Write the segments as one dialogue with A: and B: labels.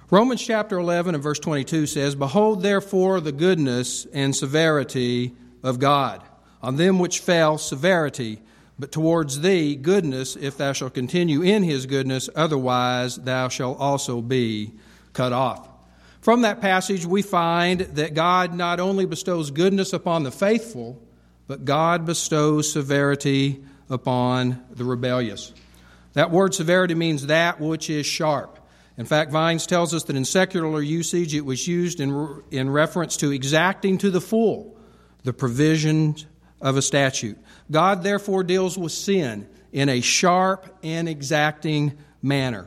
A: Romans chapter 11 and verse 22 says, "Behold therefore the goodness and severity of God. On them which fell severity, but towards thee goodness, if thou shalt continue in his goodness, otherwise thou shalt also be cut off." From that passage we find that God not only bestows goodness upon the faithful, but God bestows severity upon the rebellious. That word severity means that which is sharp. In fact, Vines tells us that in secular usage it was used in reference to exacting to the full the provisions of a statute. God therefore deals with sin in a sharp and exacting manner.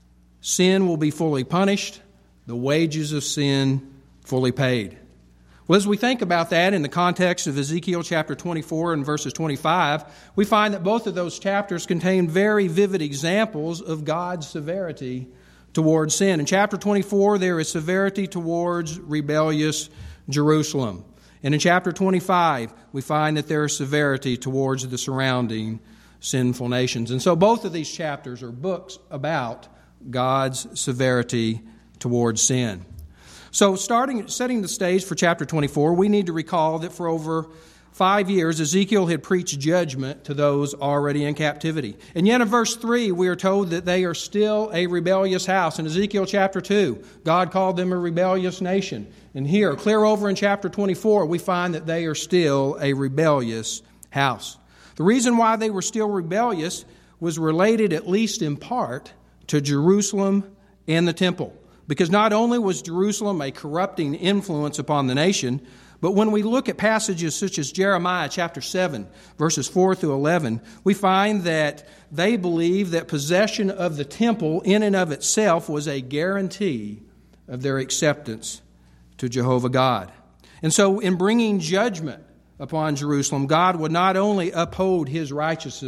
A: Sin will be fully punished, the wages of sin fully paid. Well, as we think about that in the context of Ezekiel chapter 24 and verses 25, we find that both of those chapters contain very vivid examples of God's severity towards sin. In chapter 24, there is severity towards rebellious Jerusalem. And in chapter 25, we find that there is severity towards the surrounding sinful nations. And so both of these chapters are books about God's severity towards sin. So setting the stage for chapter 24, we need to recall that for over 5 years, Ezekiel had preached judgment to those already in captivity. And yet in verse 3, we are told that they are still a rebellious house. In Ezekiel chapter 2, God called them a rebellious nation. And here, clear over in chapter 24, we find that they are still a rebellious house. The reason why they were still rebellious was related, at least in part, to Jerusalem and the temple. Because not only was Jerusalem a corrupting influence upon the nation, but when we look at passages such as Jeremiah chapter 7, verses 4 through 11, we find that they believed that possession of the temple in and of itself was a guarantee of their acceptance to Jehovah God. And so in bringing judgment upon Jerusalem, God would not only uphold his righteous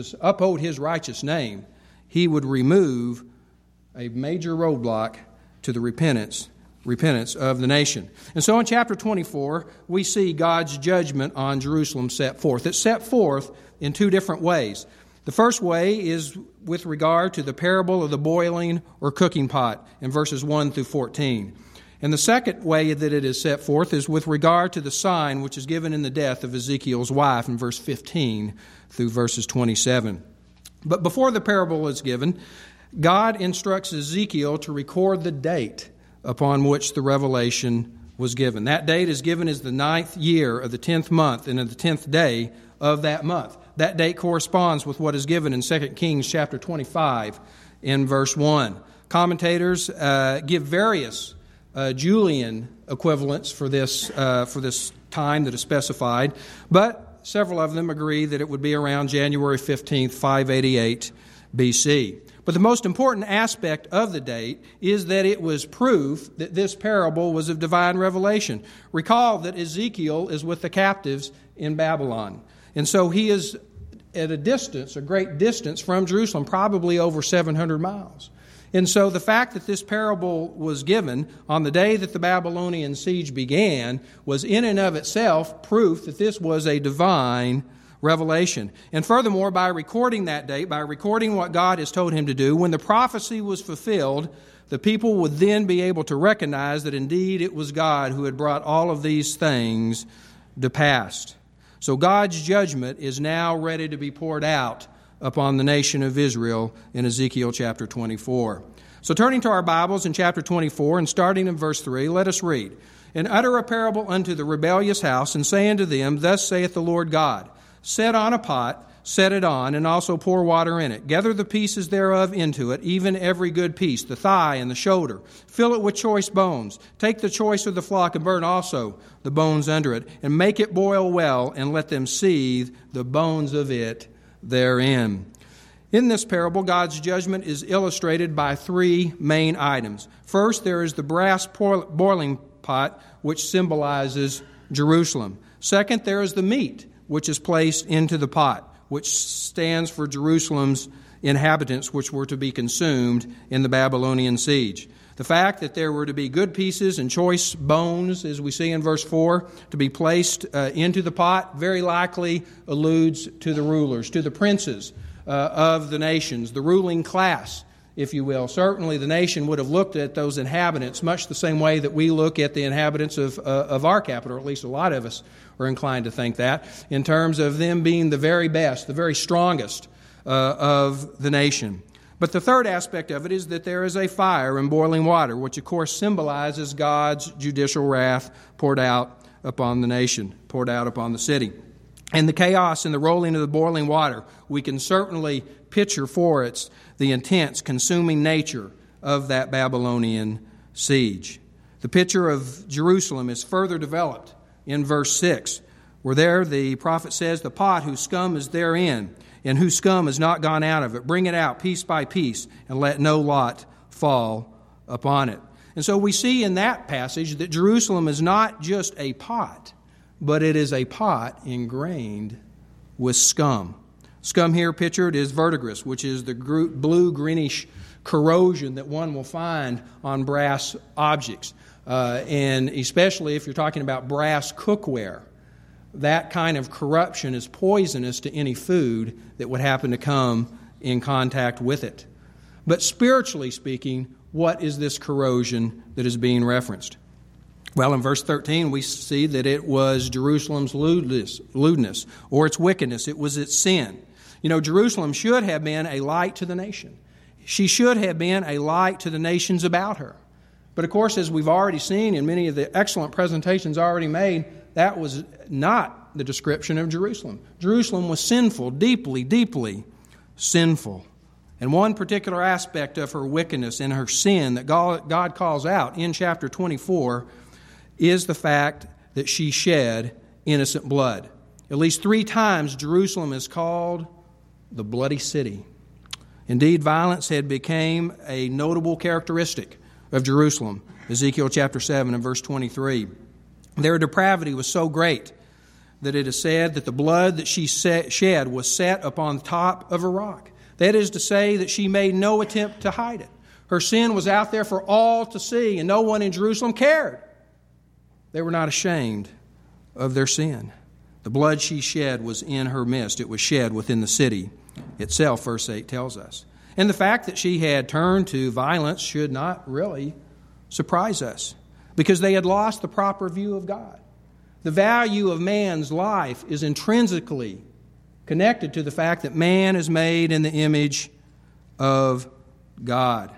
A: name, he would remove a major roadblock to the repentance of the nation. And so in chapter 24, we see God's judgment on Jerusalem set forth. It's set forth in two different ways. The first way is with regard to the parable of the boiling or cooking pot in verses 1 through 14. And the second way that it is set forth is with regard to the sign which is given in the death of Ezekiel's wife in verse 15 through verses 27. But before the parable is given, God instructs Ezekiel to record the date upon which the revelation was given. That date is given as the 9th year of the 10th month and of the 10th day of that month. That date corresponds with what is given in 2 Kings chapter 25 in verse 1. Commentators give various Julian equivalents for this time that is specified, but several of them agree that it would be around January 15th, 588 BC. But the most important aspect of the date is that it was proof that this parable was of divine revelation. Recall that Ezekiel is with the captives in Babylon. And so he is at a great distance from Jerusalem, probably over 700 miles. And so the fact that this parable was given on the day that the Babylonian siege began was in and of itself proof that this was a divine revelation. And furthermore, by recording that date, by recording what God has told him to do, when the prophecy was fulfilled, the people would then be able to recognize that indeed it was God who had brought all of these things to pass. So God's judgment is now ready to be poured out upon the nation of Israel in Ezekiel chapter 24. So turning to our Bibles in chapter 24 and starting in verse 3, let us read. "And utter a parable unto the rebellious house, and say unto them, Thus saith the Lord God, Set on a pot, set it on, and also pour water in it. Gather the pieces thereof into it, even every good piece, the thigh and the shoulder. Fill it with choice bones. Take the choice of the flock, and burn also the bones under it, and make it boil well, and let them seethe the bones of it therein." In this parable, God's judgment is illustrated by three main items. First, there is the brass boiling pot, which symbolizes Jerusalem. Second, there is the meat, which is placed into the pot, which stands for Jerusalem's inhabitants, which were to be consumed in the Babylonian siege. The fact that there were to be good pieces and choice bones, as we see in verse 4, to be placed into the pot, very likely alludes to the rulers, to the princes of the nations, the ruling class if you will. Certainly the nation would have looked at those inhabitants much the same way that we look at the inhabitants of our capital, or at least a lot of us are inclined to think that, in terms of them being the very best, the very strongest of the nation. But the third aspect of it is that there is a fire and boiling water, which of course symbolizes God's judicial wrath poured out upon the nation, poured out upon the city. And the chaos and the rolling of the boiling water, we can certainly picture for it the intense, consuming nature of that Babylonian siege. The picture of Jerusalem is further developed in verse 6, where there the prophet says, "The pot whose scum is therein, and whose scum has not gone out of it, bring it out piece by piece, and let no lot fall upon it." And so we see in that passage that Jerusalem is not just a pot, but it is a pot ingrained with scum. Scum here pictured is verdigris, which is the blue-greenish corrosion that one will find on brass objects. And especially if you're talking about brass cookware, that kind of corruption is poisonous to any food that would happen to come in contact with it. But spiritually speaking, what is this corrosion that is being referenced? Well, in verse 13, we see that it was Jerusalem's lewdness, or its wickedness. It was its sin. You know, Jerusalem should have been a light to the nation. She should have been a light to the nations about her. But of course, as we've already seen in many of the excellent presentations already made, that was not the description of Jerusalem. Jerusalem was sinful, deeply, deeply sinful. And one particular aspect of her wickedness and her sin that God calls out in chapter 24 is the fact that she shed innocent blood. At least 3 times Jerusalem is called the bloody city. Indeed, violence had become a notable characteristic of Jerusalem. Ezekiel chapter 7 and verse 23. Their depravity was so great that it is said that the blood that she shed was set upon the top of a rock. That is to say that she made no attempt to hide it. Her sin was out there for all to see, and no one in Jerusalem cared. They were not ashamed of their sin. The blood she shed was in her midst. It was shed within the city itself, verse 8 tells us. And the fact that she had turned to violence should not really surprise us, because they had lost the proper view of God. The value of man's life is intrinsically connected to the fact that man is made in the image of God.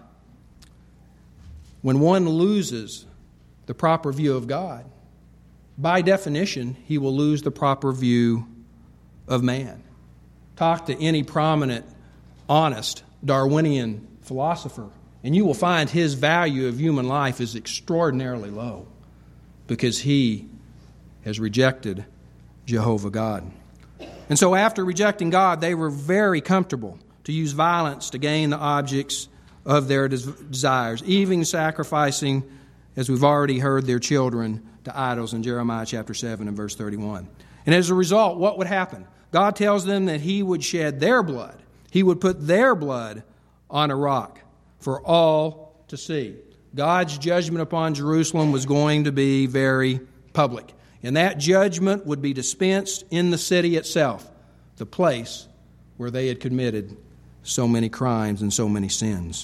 A: When one loses the proper view of God, by definition, he will lose the proper view of man. Talk to any prominent, honest Darwinian philosopher, and you will find his value of human life is extraordinarily low because he has rejected Jehovah God. And so after rejecting God, they were very comfortable to use violence to gain the objects of their desires, even sacrificing, as we've already heard, their children to idols in Jeremiah chapter 7 and verse 31. And as a result, what would happen? God tells them that he would shed their blood. He would put their blood on a rock for all to see. God's judgment upon Jerusalem was going to be very public. And that judgment would be dispensed in the city itself, the place where they had committed so many crimes and so many sins.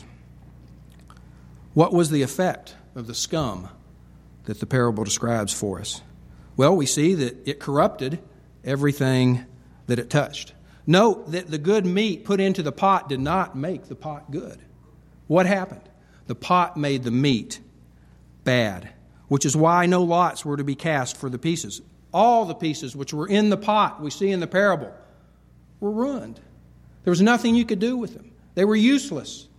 A: What was the effect of the scum that the parable describes for us? Well, we see that it corrupted everything that it touched. Note that the good meat put into the pot did not make the pot good. What happened? The pot made the meat bad, which is why no lots were to be cast for the pieces. All the pieces which were in the pot we see in the parable were ruined. There was nothing you could do with them. They were useless.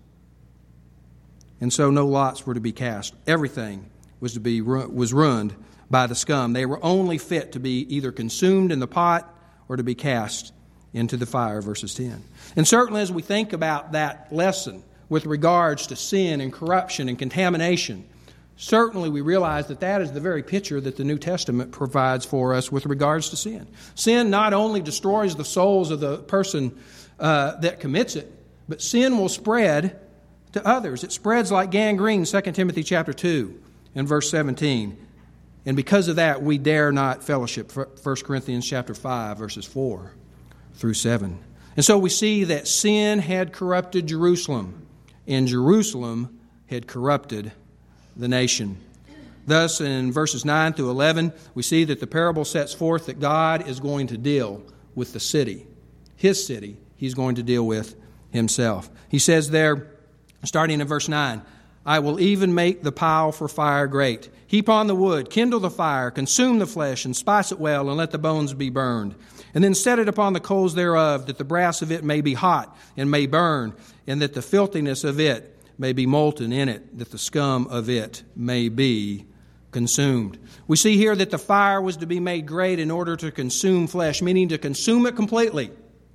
A: And so no lots were to be cast. Everything was ruined by the scum. They were only fit to be either consumed in the pot or to be cast into the fire, verses 10. And certainly as we think about that lesson with regards to sin and corruption and contamination, certainly we realize that that is the very picture that the New Testament provides for us with regards to sin. Sin not only destroys the souls of the person that commits it, but sin will spread to others. It spreads like gangrene, 2 Timothy chapter 2 and verse 17. And because of that, we dare not fellowship, 1 Corinthians chapter 5, verses 4 through 7. And so we see that sin had corrupted Jerusalem and Jerusalem had corrupted the nation. Thus, in verses 9 through 11, we see that the parable sets forth that God is going to deal with the city. His city, He's going to deal with Himself. He says there, starting in verse 9, I will even make the pile for fire great. Heap on the wood, kindle the fire, consume the flesh, and spice it well, and let the bones be burned. And then set it upon the coals thereof, that the brass of it may be hot and may burn, and that the filthiness of it may be molten in it, that the scum of it may be consumed. We see here that the fire was to be made great in order to consume flesh, meaning to consume it completely.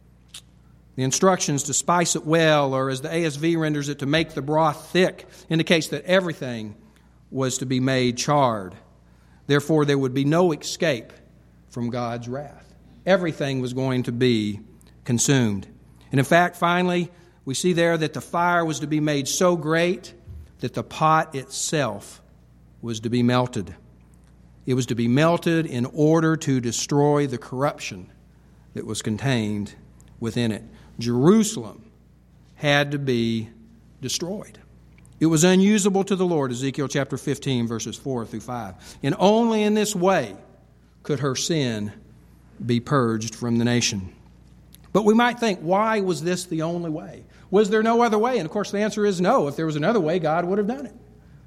A: The instructions to spice it well, or as the ASV renders it, to make the broth thick, indicates that everything was to be made charred. Therefore, there would be no escape from God's wrath. Everything was going to be consumed. And in fact, finally, we see there that the fire was to be made so great that the pot itself was to be melted. It was to be melted in order to destroy the corruption that was contained within it. Jerusalem had to be destroyed. It was unusable to the Lord, Ezekiel chapter 15, verses 4 through 5. And only in this way could her sin be purged from the nation. But we might think, why was this the only way? Was there no other way? And of course the answer is no. If there was another way, God would have done it.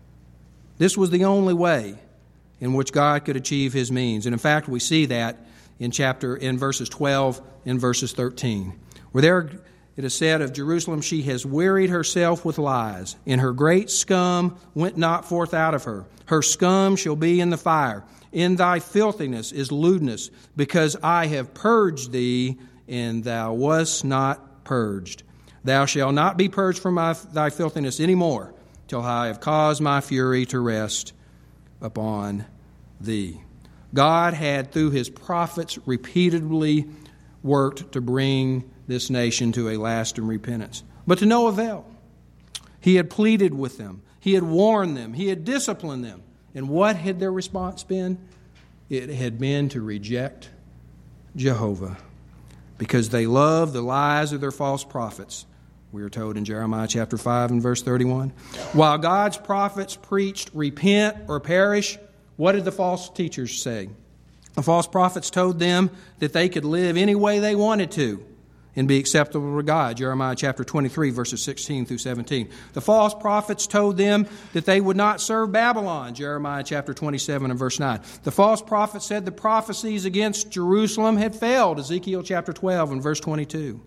A: This was the only way in which God could achieve His means. And in fact, we see that in verses 12 and verses 13. Where there it is said of Jerusalem, she has wearied herself with lies, and her great scum went not forth out of her. Her scum shall be in the fire. In thy filthiness is lewdness, because I have purged thee, and thou wast not purged. Thou shalt not be purged from thy filthiness any more, till I have caused my fury to rest upon thee. God had, through His prophets, repeatedly worked to bring this nation to a lasting repentance, but to no avail. He had pleaded with them. He had warned them. He had disciplined them. And what had their response been? It had been to reject Jehovah, because they loved the lies of their false prophets. We are told in Jeremiah chapter 5 and verse 31. While God's prophets preached, repent or perish, what did the false teachers say? The false prophets told them that they could live any way they wanted to and be acceptable to God. Jeremiah chapter 23, verses 16 through 17. The false prophets told them that they would not serve Babylon. Jeremiah chapter 27 and verse 9. The false prophet said the prophecies against Jerusalem had failed. Ezekiel chapter 12 and verse 22.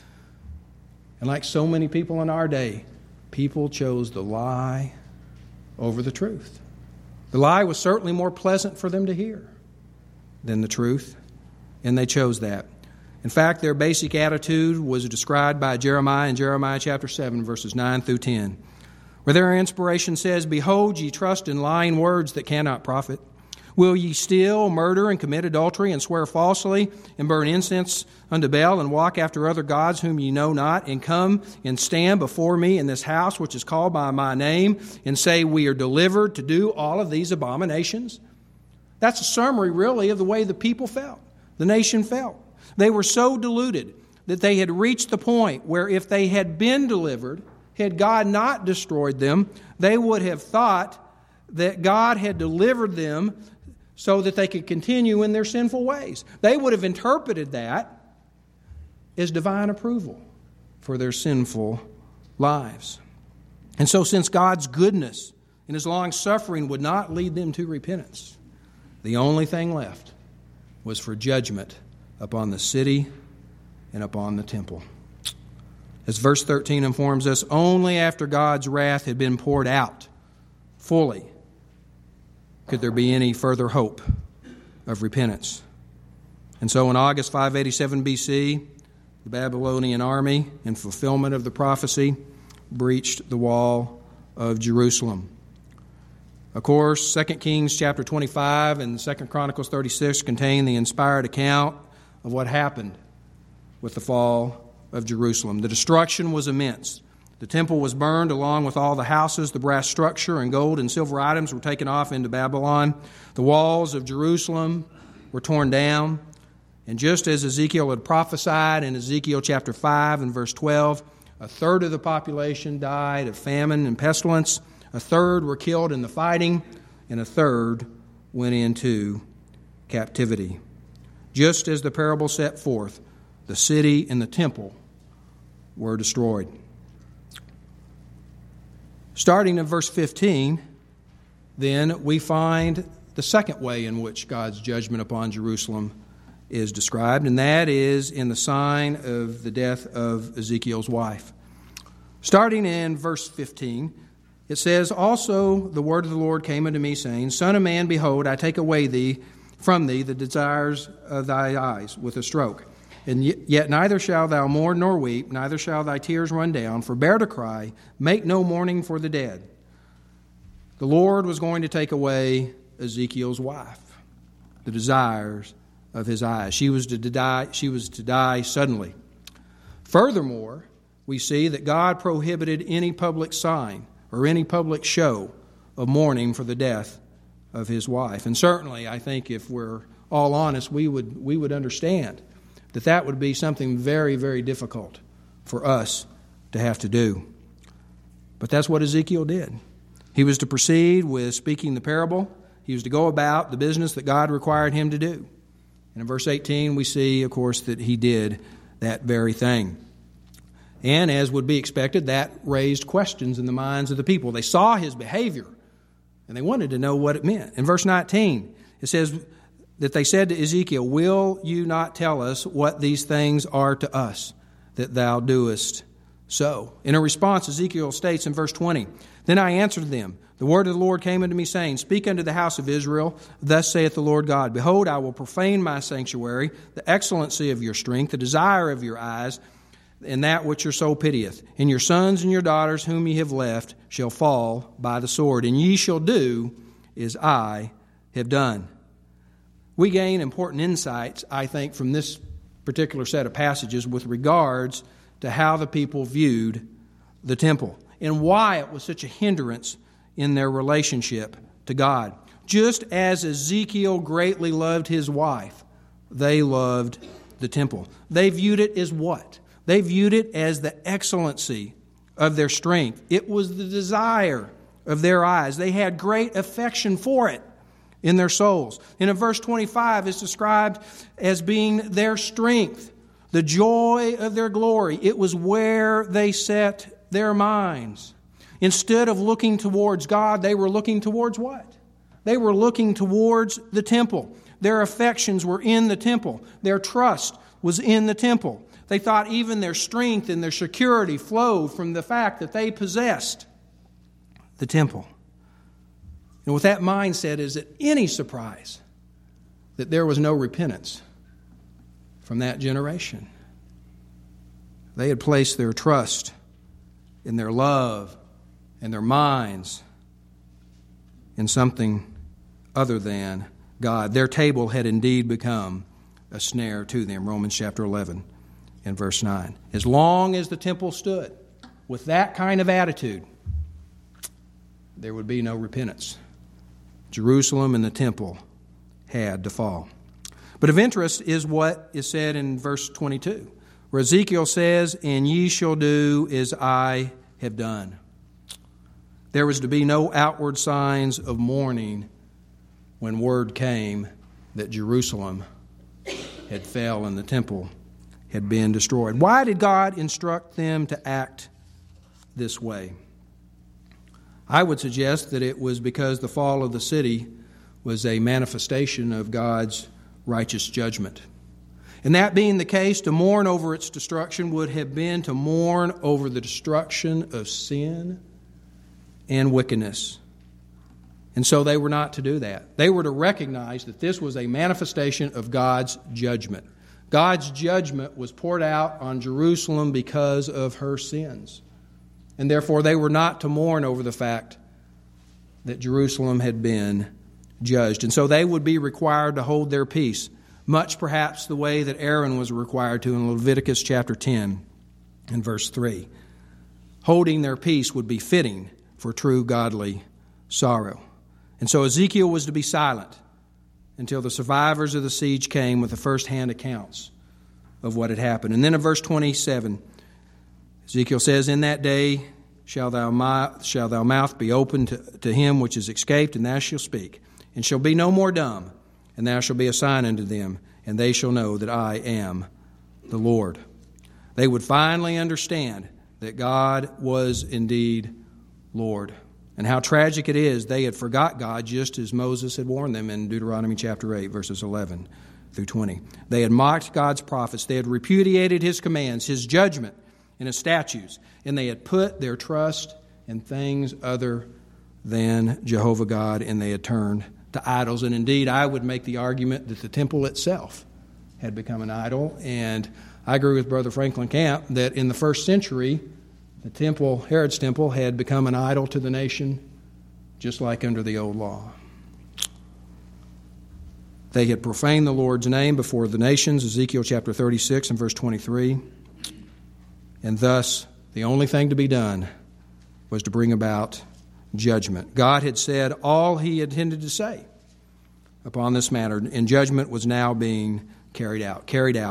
A: And like so many people in our day, people chose the lie over the truth. The lie was certainly more pleasant for them to hear than the truth, and they chose that. In fact, their basic attitude was described by Jeremiah in Jeremiah chapter 7, verses 9 through 10, where their inspiration says, Behold, ye trust in lying words that cannot profit. Will ye steal, murder, and commit adultery, and swear falsely, and burn incense unto Baal, and walk after other gods whom ye know not, and come and stand before me in this house which is called by my name, and say, We are delivered to do all of these abominations? That's a summary, really, of the way the people felt, the nation felt. They were so deluded that they had reached the point where if they had been delivered, had God not destroyed them, they would have thought that God had delivered them so that they could continue in their sinful ways. They would have interpreted that as divine approval for their sinful lives. And so since God's goodness and His long-suffering would not lead them to repentance, the only thing left was for judgment upon the city and upon the temple. As verse 13 informs us, only after God's wrath had been poured out fully could there be any further hope of repentance. And so in August 587 BC, the Babylonian army, in fulfillment of the prophecy, breached the wall of Jerusalem. Of course, 2 Kings chapter 25 and 2 Chronicles 36 contain the inspired account of what happened with the fall of Jerusalem. The destruction was immense. The temple was burned along with all the houses. The brass structure and gold and silver items were taken off into Babylon. The walls of Jerusalem were torn down. And just as Ezekiel had prophesied in Ezekiel chapter 5 and verse 12, A third of the population died of famine and pestilence. A third were killed in the fighting, and a third went into captivity. Just as the parable set forth, the city and the temple were destroyed. Starting in verse 15, then we find the second way in which God's judgment upon Jerusalem is described, and that is in the sign of the death of Ezekiel's wife. Starting in verse 15, it says, "Also the word of the Lord came unto me, saying, Son of man, behold, I take away from thee the desires of thy eyes with a stroke. And yet neither shalt thou mourn nor weep, neither shall thy tears run down. Forbear to cry, make no mourning for the dead." The Lord was going to take away Ezekiel's wife, the desires of his eyes. She was to die suddenly. Furthermore, we see that God prohibited any public sign or any public show of mourning for the death of his wife. And certainly, I think if we're all honest, we would understand that would be something very, very difficult for us to have to do. But that's what Ezekiel did. He was to proceed with speaking the parable. He was to go about the business that God required him to do. And in verse 18, we see, of course, that he did that very thing. And as would be expected, that raised questions in the minds of the people. They saw his behavior, and they wanted to know what it meant. In verse 19, it says that they said to Ezekiel, "Will you not tell us what these things are to us, that thou doest so?" In a response, Ezekiel states in verse 20, "Then I answered them, the word of the Lord came unto me, saying, Speak unto the house of Israel, thus saith the Lord God, Behold, I will profane my sanctuary, the excellency of your strength, the desire of your eyes, and that which your soul pitieth. And your sons and your daughters whom ye have left shall fall by the sword, and ye shall do as I have done." We gain important insights, I think, from this particular set of passages with regards to how the people viewed the temple and why it was such a hindrance in their relationship to God. Just as Ezekiel greatly loved his wife, they loved the temple. They viewed it as what? They viewed it as the excellency of their strength. It was the desire of their eyes. They had great affection for it in their souls. And in verse 25, it's described as being their strength, the joy of their glory. It was where they set their minds. Instead of looking towards God, they were looking towards what? They were looking towards the temple. Their affections were in the temple. Their trust was in the temple. They thought even their strength and their security flowed from the fact that they possessed the temple. And with that mindset, is it any surprise that there was no repentance from that generation? They had placed their trust in their love and their minds in something other than God. Their table had indeed become a snare to them. Romans chapter 11 and verse 9. As long as the temple stood with that kind of attitude, there would be no repentance. Jerusalem and the temple had to fall. But of interest is what is said in verse 22, where Ezekiel says, "And ye shall do as I have done." There was to be no outward signs of mourning when word came that Jerusalem had fell and the temple had been destroyed. Why did God instruct them to act this way? I would suggest that it was because the fall of the city was a manifestation of God's righteous judgment. And that being the case, to mourn over its destruction would have been to mourn over the destruction of sin and wickedness. And so they were not to do that. They were to recognize that this was a manifestation of God's judgment. God's judgment was poured out on Jerusalem because of her sins. And therefore they were not to mourn over the fact that Jerusalem had been judged. And so they would be required to hold their peace, much perhaps the way that Aaron was required to in Leviticus chapter 10 and verse 3. Holding their peace would be fitting for true godly sorrow. And so Ezekiel was to be silent until the survivors of the siege came with the first-hand accounts of what had happened. And then in verse 27, Ezekiel says, in that day shall thy mouth be opened to him which is escaped, and thou shalt speak, and shall be no more dumb, and thou shalt be a sign unto them, and they shall know that I am the Lord. They would finally understand that God was indeed Lord. And how tragic it is, they had forgot God just as Moses had warned them in Deuteronomy chapter 8, verses 11 through 20. They had mocked God's prophets. They had repudiated His commands, His judgment, and His statutes. And they had put their trust in things other than Jehovah God, and they had turned to idols. And indeed, I would make the argument that the temple itself had become an idol. And I agree with Brother Franklin Camp that in the first century, the temple, Herod's temple, had become an idol to the nation, just like under the old law. They had profaned the Lord's name before the nations, Ezekiel chapter 36 and verse 23. And thus, the only thing to be done was to bring about judgment. God had said all He intended to say upon this matter, and judgment was now being carried out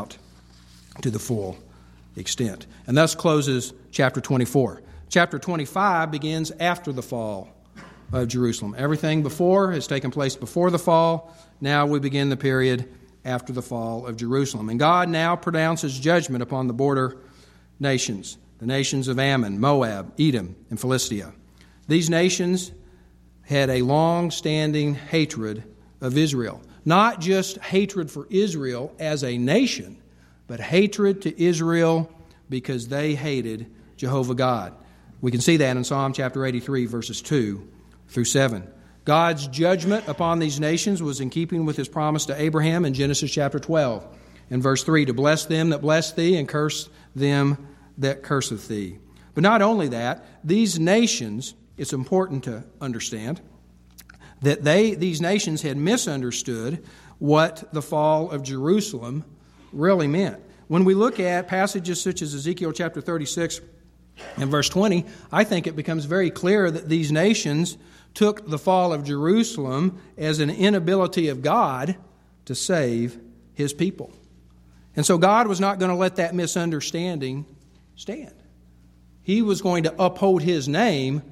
A: to the full extent. And thus closes chapter 24. Chapter 25 begins after the fall of Jerusalem. Everything before has taken place before the fall. Now we begin the period after the fall of Jerusalem. And God now pronounces judgment upon the border nations, the nations of Ammon, Moab, Edom, and Philistia. These nations had a long-standing hatred of Israel. Not just hatred for Israel as a nation, but hatred to Israel because they hated Jehovah God. We can see that in Psalm chapter 83, verses 2 through 7. God's judgment upon these nations was in keeping with His promise to Abraham in Genesis chapter 12 and verse 3, to bless them that bless thee and curse them that curseth thee. But not only that, these nations, it's important to understand, that these nations had misunderstood what the fall of Jerusalem really meant. When we look at passages such as Ezekiel chapter 36 and verse 20, I think it becomes very clear that these nations took the fall of Jerusalem as an inability of God to save His people. And so God was not going to let that misunderstanding stand. He was going to uphold His name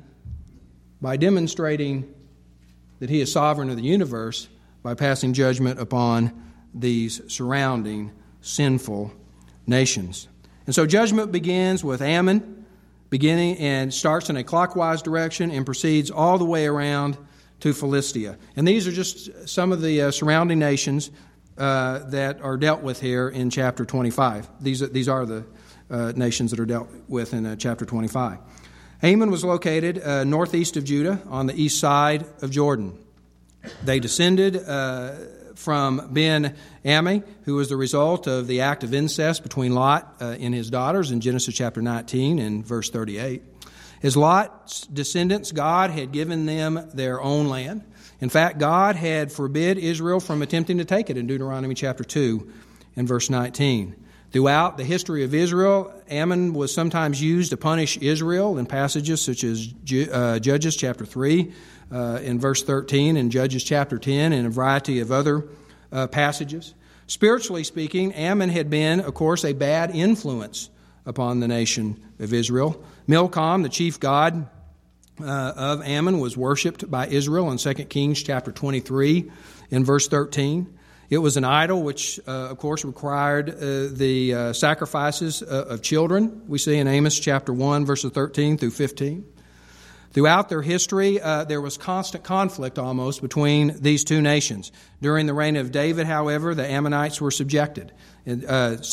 A: by demonstrating that He is sovereign of the universe by passing judgment upon these surrounding sinful nations. And so judgment begins with Ammon, beginning and starts in a clockwise direction and proceeds all the way around to Philistia. And these are just some of the surrounding nations that are dealt with here in chapter 25. These are the nations that are dealt with in chapter 25. Ammon was located northeast of Judah on the east side of Jordan. They descended from Ben-Ammi, who was the result of the act of incest between Lot and his daughters in Genesis chapter 19 and verse 38. As Lot's descendants, God had given them their own land. In fact, God had forbid Israel from attempting to take it in Deuteronomy chapter 2 and verse 19. Throughout the history of Israel, Ammon was sometimes used to punish Israel in passages such as Judges chapter 3 in verse 13 and Judges chapter 10 and a variety of other passages. Spiritually speaking, Ammon had been, of course, a bad influence upon the nation of Israel. Milcom, the chief god of Ammon, was worshipped by Israel in 2 Kings chapter 23 in verse 13. It was an idol which, of course, required the sacrifices of children. We see in Amos chapter 1, verses 13 through 15. Throughout their history, there was constant conflict almost between these two nations. During the reign of David, however, the Ammonites were subjugated in 2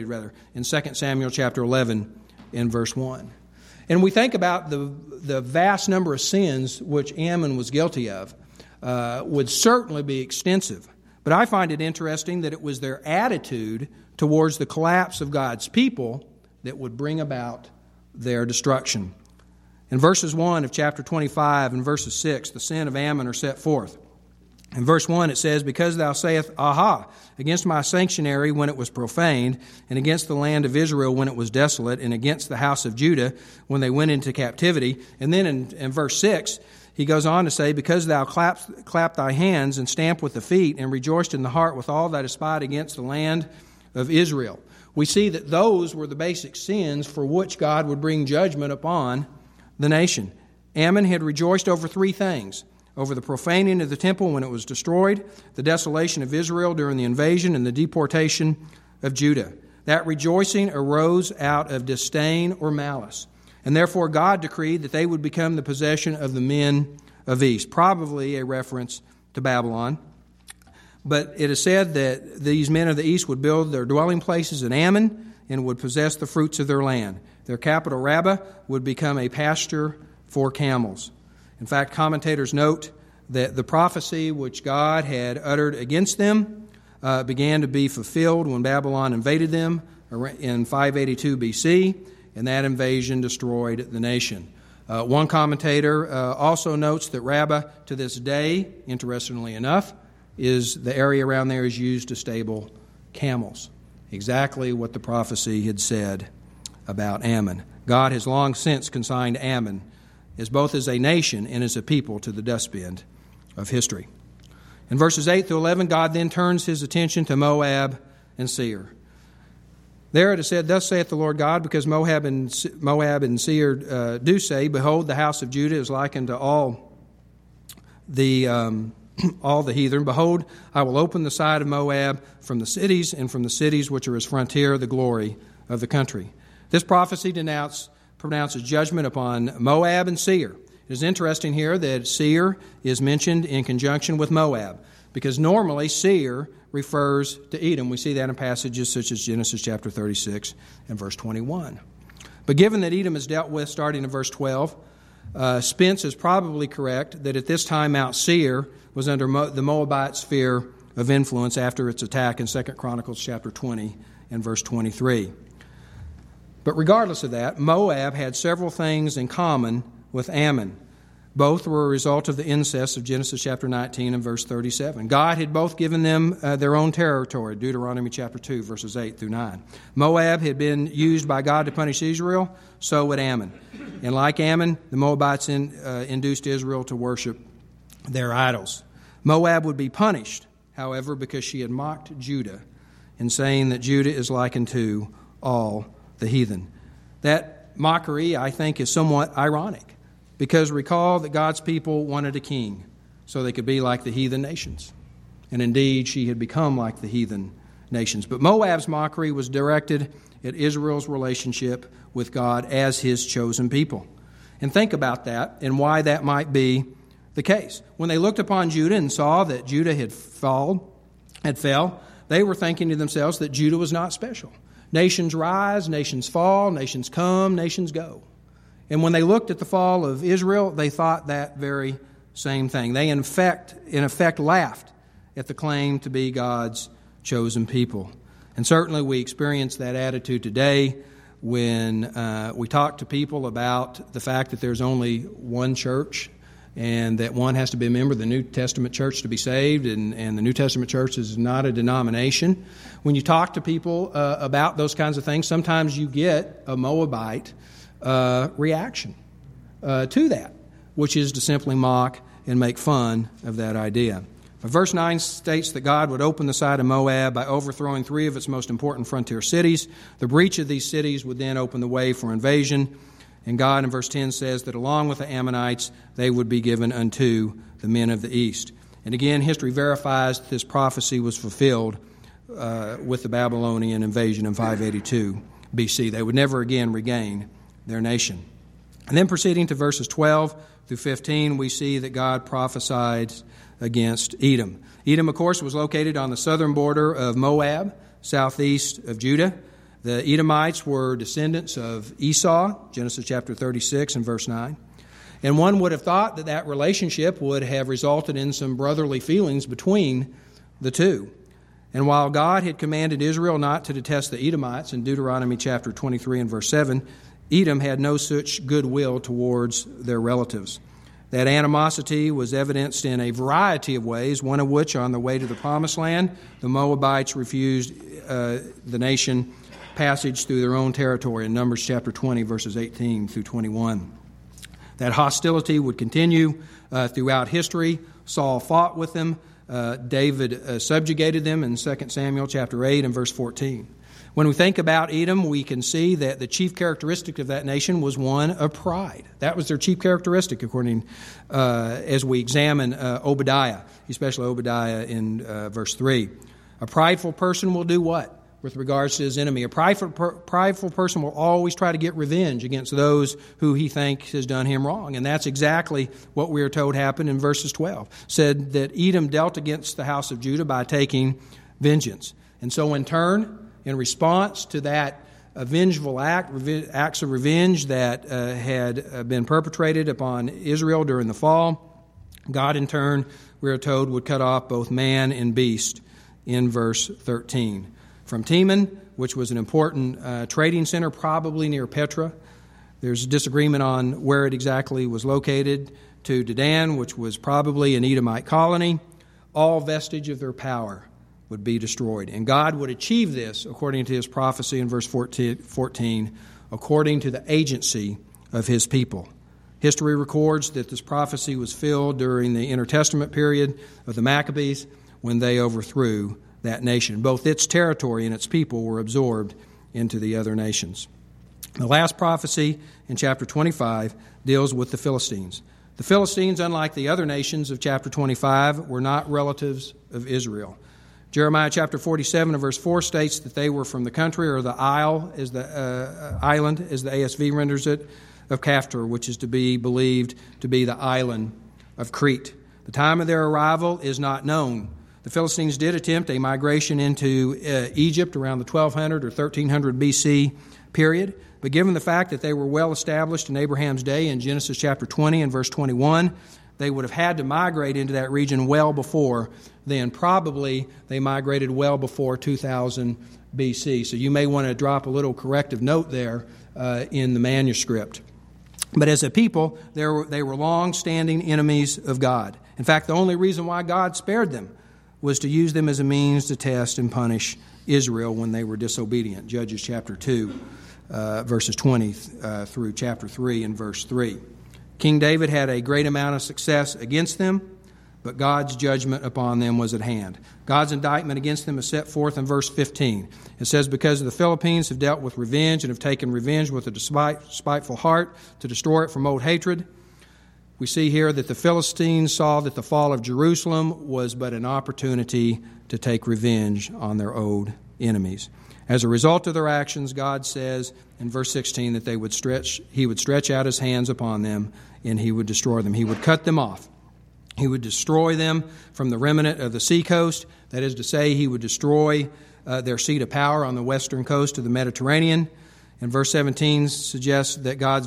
A: Samuel chapter 11 in verse 1. And we think about the vast number of sins which Ammon was guilty of would certainly be extensive. But I find it interesting that it was their attitude towards the collapse of God's people that would bring about their destruction. In verses 1 of chapter 25 and verses 6, the sin of Ammon are set forth. In verse 1 it says, "Because thou sayest, Aha, against my sanctuary when it was profaned, and against the land of Israel when it was desolate, and against the house of Judah when they went into captivity." And then in verse 6, he goes on to say, "Because thou clap thy hands and stamp with the feet, and rejoiced in the heart with all that is spied against the land of Israel." we see that those were the basic sins for which God would bring judgment upon the nation. Ammon had rejoiced over three things: over the profaning of the temple when it was destroyed, the desolation of Israel during the invasion, and the deportation of Judah. That rejoicing arose out of disdain or malice, and therefore God decreed that they would become the possession of the men of East, probably a reference to Babylon. But it is said that these men of the East would build their dwelling places in Ammon and would possess the fruits of their land. Their capital, Rabbah, would become a pasture for camels. In fact, commentators note that the prophecy which God had uttered against them began to be fulfilled when Babylon invaded them in 582 BC, and that invasion destroyed the nation. One commentator also notes that Rabbah, to this day, interestingly enough, is the area around there is used to stable camels. Exactly what the prophecy had said about Ammon. God has long since consigned Ammon as both as a nation and as a people to the dustbin of history. In verses 8 through 11, God then turns his attention to Moab and Seir. There it is said, "Thus saith the Lord God, because Moab and Seir do say, Behold, the house of Judah is likened to all the heathen. Behold, I will open the side of Moab from the cities, and from the cities which are his frontier, the glory of the country." This prophecy pronounces judgment upon Moab and Seir. It is interesting here that Seir is mentioned in conjunction with Moab, because normally Seir refers to Edom. We see that in passages such as Genesis chapter 36 and verse 21. But given that Edom is dealt with starting in verse 12, Spence is probably correct that at this time Mount Seir was under the Moabite sphere of influence after its attack in 2 Chronicles chapter 20 and verse 23. But regardless of that, Moab had several things in common with Ammon. Both were a result of the incest of Genesis chapter 19 and verse 37. God had both given them their own territory, Deuteronomy chapter 2, verses 8 through 9. Moab had been used by God to punish Israel, so would Ammon. And like Ammon, the Moabites induced Israel to worship their idols. Moab would be punished, however, because she had mocked Judah in saying that Judah is likened to all the heathen. That mockery, I think, is somewhat ironic, because recall that God's people wanted a king so they could be like the heathen nations. And indeed, she had become like the heathen nations. But Moab's mockery was directed at Israel's relationship with God as his chosen people. And think about that and why that might be the case. When they looked upon Judah and saw that Judah had fell, they were thinking to themselves that Judah was not special. Nations rise, nations fall, nations come, nations go. And when they looked at the fall of Israel, they thought that very same thing. They, in effect, laughed at the claim to be God's chosen people. And certainly we experience that attitude today when we talk to people about the fact that there's only one church and that one has to be a member of the New Testament church to be saved, and the New Testament church is not a denomination. When you talk to people about those kinds of things, sometimes you get a Moabite reaction to that, which is to simply mock and make fun of that idea. But verse 9 states that God would open the side of Moab by overthrowing three of its most important frontier cities. The breach of these cities would then open the way for invasion. And God, in verse 10, says that along with the Ammonites, they would be given unto the men of the east. And again, history verifies that this prophecy was fulfilled with the Babylonian invasion in 582 BC. They would never again regain their nation. And then proceeding to verses 12 through 15, we see that God prophesied against Edom. Edom, of course, was located on the southern border of Moab, southeast of Judah. The Edomites were descendants of Esau, Genesis chapter 36 and verse 9. And one would have thought that that relationship would have resulted in some brotherly feelings between the two. And while God had commanded Israel not to detest the Edomites in Deuteronomy chapter 23 and verse 7, Edom had no such goodwill towards their relatives. That animosity was evidenced in a variety of ways, one of which, on the way to the Promised Land, the Moabites refused the nation passage through their own territory in Numbers chapter 20, verses 18 through 21. That hostility would continue throughout history. Saul fought with them. David subjugated them in 2 Samuel chapter 8 and verse 14. When we think about Edom, we can see that the chief characteristic of that nation was one of pride. That was their chief characteristic, according as we examine Obadiah, especially Obadiah in verse 3. A prideful person will do what with regards to his enemy? A prideful person will always try to get revenge against those who he thinks has done him wrong. And that's exactly what we are told happened in verses 12. Said that Edom dealt against the house of Judah by taking vengeance. And so in turn, in response to that vengeful acts of revenge that had been perpetrated upon Israel during the fall, God in turn, we are told, would cut off both man and beast in verse 13. From Teman, which was an important trading center, probably near Petra, there's disagreement on where it exactly was located, to Dedan, which was probably an Edomite colony, all vestige of their power would be destroyed. And God would achieve this, according to his prophecy in verse 14, according to the agency of his people. History records that this prophecy was filled during the intertestament period of the Maccabees when they overthrew that nation. Both its territory and its people were absorbed into the other nations. The last prophecy in chapter 25 deals with the Philistines. The Philistines, unlike the other nations of chapter 25, were not relatives of Israel. Jeremiah chapter 47 and verse 4 states that they were from the country, or the isle, as the island, as the ASV renders it, of Caphtor, which is to be believed to be the island of Crete. The time of their arrival is not known. The Philistines did attempt a migration into Egypt around the 1200 or 1300 BC period, but given the fact that they were well established in Abraham's day in Genesis chapter 20 and verse 21, they would have had to migrate into that region well before then. Probably they migrated well before 2000 BC. So you may want to drop a little corrective note there in the manuscript. But as a people, they were long-standing enemies of God. In fact, the only reason why God spared them was to use them as a means to test and punish Israel when they were disobedient. Judges chapter 2, verses 20 through chapter 3 and verse 3. King David had a great amount of success against them, but God's judgment upon them was at hand. God's indictment against them is set forth in verse 15. It says, because the Philippines have dealt with revenge and have taken revenge with a spiteful heart to destroy it from old hatred. We see here that the Philistines saw that the fall of Jerusalem was but an opportunity to take revenge on their old enemies. As a result of their actions, God says in verse 16 that He would stretch out His hands upon them and He would destroy them. He would cut them off. He would destroy them from the remnant of the seacoast. That is to say, He would destroy their seat of power on the western coast of the Mediterranean. And verse 17 suggests that God's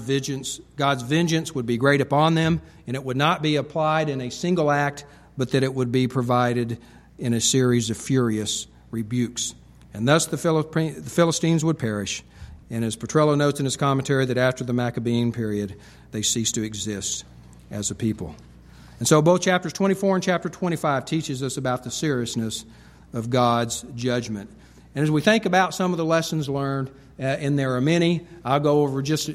A: vengeance would be great upon them, and it would not be applied in a single act, but that it would be provided in a series of furious rebukes. And thus the Philistines would perish. And as Petrello notes in his commentary, that after the Maccabean period, they ceased to exist as a people. And so both chapters 24 and chapter 25 teaches us about the seriousness of God's judgment. And as we think about some of the lessons learned, and there are many, I'll go over just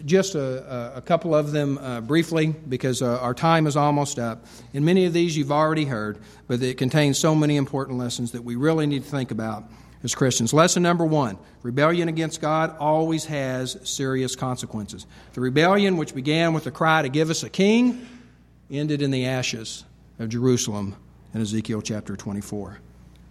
A: a couple of them briefly because our time is almost up. And many of these you've already heard, but it contains so many important lessons that we really need to think about as Christians. Lesson number 1, rebellion against God always has serious consequences. The rebellion, which began with the cry to give us a king, ended in the ashes of Jerusalem in Ezekiel chapter 24.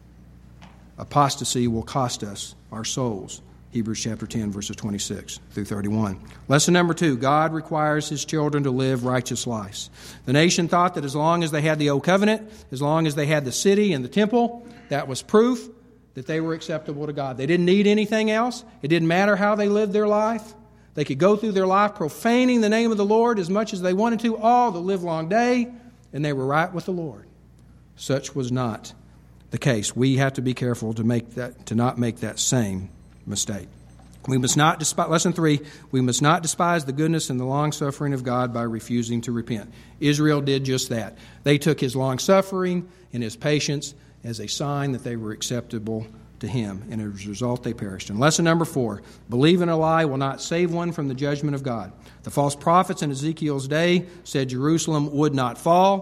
A: Apostasy will cost us our souls. Hebrews chapter 10, verses 26 through 31. Lesson number 2, God requires His children to live righteous lives. The nation thought that as long as they had the Old Covenant, as long as they had the city and the temple, that was proof that they were acceptable to God. They didn't need anything else. It didn't matter how they lived their life. They could go through their life profaning the name of the Lord as much as they wanted to all the livelong day, and they were right with the Lord. Such was not the case. We have to be careful to not make that same mistake. We must not despise, lesson 3, we must not despise the goodness and the long-suffering of God by refusing to repent. Israel did just that. They took His long-suffering and His patience as a sign that they were acceptable to Him, and as a result they perished. And lesson number 4, believing a lie will not save one from the judgment of God. The false prophets in Ezekiel's day said Jerusalem would not fall,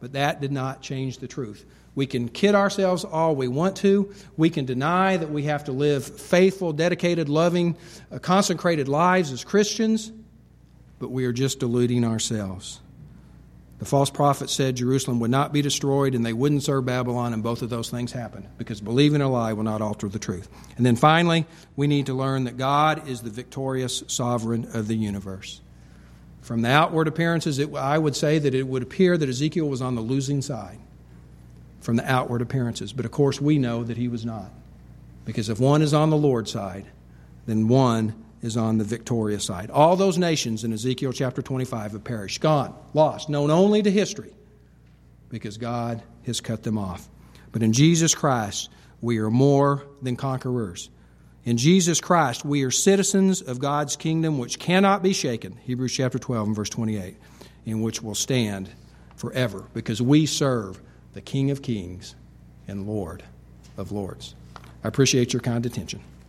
A: but that did not change the truth. We can kid ourselves all we want to. We can deny that we have to live faithful, dedicated, loving, consecrated lives as Christians, but we are just deluding ourselves. The false prophet said Jerusalem would not be destroyed and they wouldn't serve Babylon, and both of those things happened because believing a lie will not alter the truth. And then finally, we need to learn that God is the victorious sovereign of the universe. From the outward appearances, I would say that it would appear that Ezekiel was on the losing side from the outward appearances. But of course, we know that he was not. Because if one is on the Lord's side, then one is on the victorious side. All those nations in Ezekiel chapter 25 have perished, gone, lost, known only to history, because God has cut them off. But in Jesus Christ, we are more than conquerors. In Jesus Christ, we are citizens of God's kingdom, which cannot be shaken, Hebrews chapter 12 and verse 28, in which will stand forever, because we serve the King of Kings and Lord of Lords. I appreciate your kind attention.